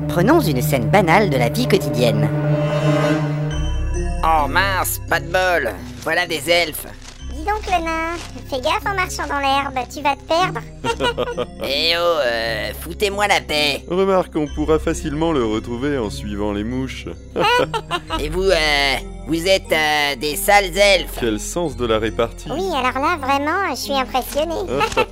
Prenons une scène banale de la vie quotidienne. Oh mince, pas de bol. Voilà des elfes. Dis donc le nain, fais gaffe en marchant dans l'herbe, tu vas te perdre. Eh oh, foutez-moi la paix. Remarque, on pourra facilement le retrouver en suivant les mouches. Et vous êtes des sales elfes. Quel sens de la répartie. Oui, alors là, vraiment, je suis impressionnée.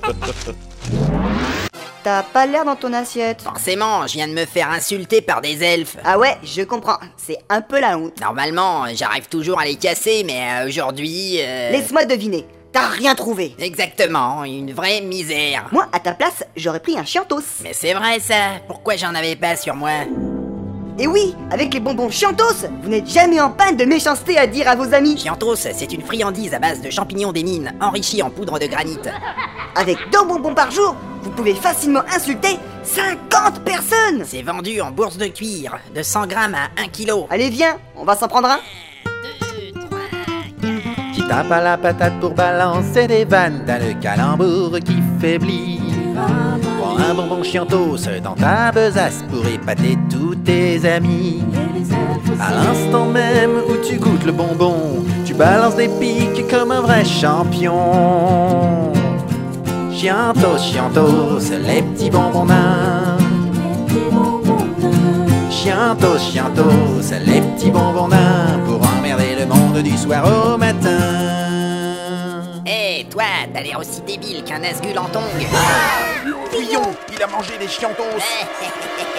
T'as pas l'air dans ton assiette. Forcément, je viens de me faire insulter par des elfes. Ah ouais, je comprends. C'est un peu la honte. Normalement, j'arrive toujours à les casser, mais aujourd'hui... Laisse-moi deviner. T'as rien trouvé. Exactement, une vraie misère. Moi, à ta place, j'aurais pris un chiantos. Mais c'est vrai ça, pourquoi j'en avais pas sur moi? Et oui, avec les bonbons chiantos, vous n'êtes jamais en panne de méchanceté à dire à vos amis. Chiantos, c'est une friandise à base de champignons des mines, enrichie en poudre de granit. Avec 2 bonbons par jour, vous pouvez facilement insulter 50 personnes. C'est vendu en bourse de cuir, de 100 grammes à 1 kilo. Allez, viens, on va s'en prendre un. 2, 3, 4... Qui tape à la patate pour balancer des vannes, t'as le calembour qui faiblit. Prends un bonbon chiantos dans ta besace pour épater tous tes amis. À l'instant même où tu goûtes le bonbon, tu balances des piques comme un vrai champion. Chiantos, chiantos, les petits bonbons nains. Chiantos, chiantos, les petits bonbons nains, pour emmerder le monde du soir au matin. Hé, toi, t'as l'air aussi débile qu'un Nazgûl en tongs. Fuyons, il a mangé des chiantos.